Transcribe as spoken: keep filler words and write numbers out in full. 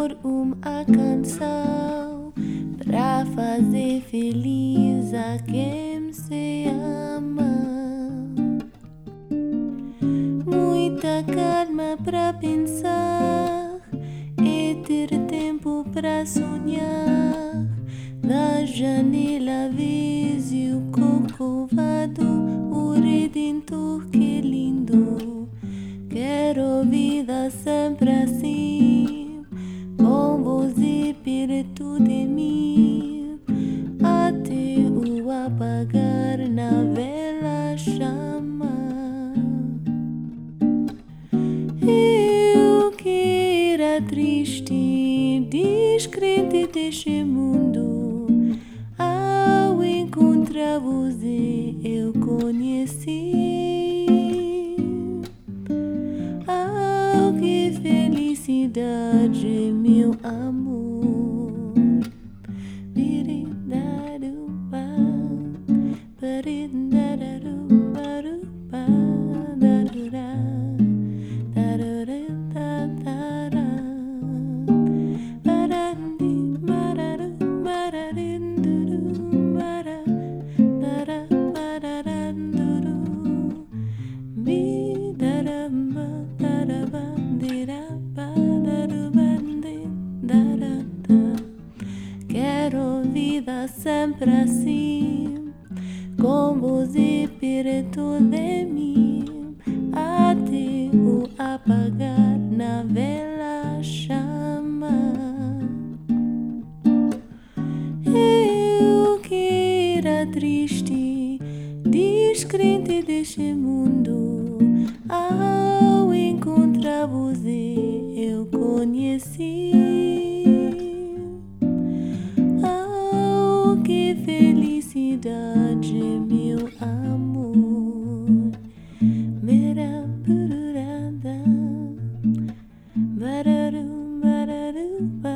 compor uma canção pra fazer feliz a quem se ama. Muita calma pra pensar e ter tempo pra sonhar. Da janela vejo o corcovado, o Redentor, que lindo. Quero vida sempre assim, com você perto de mim, até o apagar na vela chama. Eu que era triste, descrente deste mundo, ao encontrar você eu conheci. Oh, que felicidade, meu amor. Biridaruba, baridaruba, darura, darura, darara, barandi, bararu, bararinduru, bara, bara, bararanduru, bidaramba, daraba, diraba, darubandi, darata. Quero vida sempre assim, com você perto de mim, até o apagar na vela chama. Eu que era triste, descrente deste mundo, ao encontrar você eu conheci. Oh, que felicidade, meu amor. Mera bururada, bararu, bararu,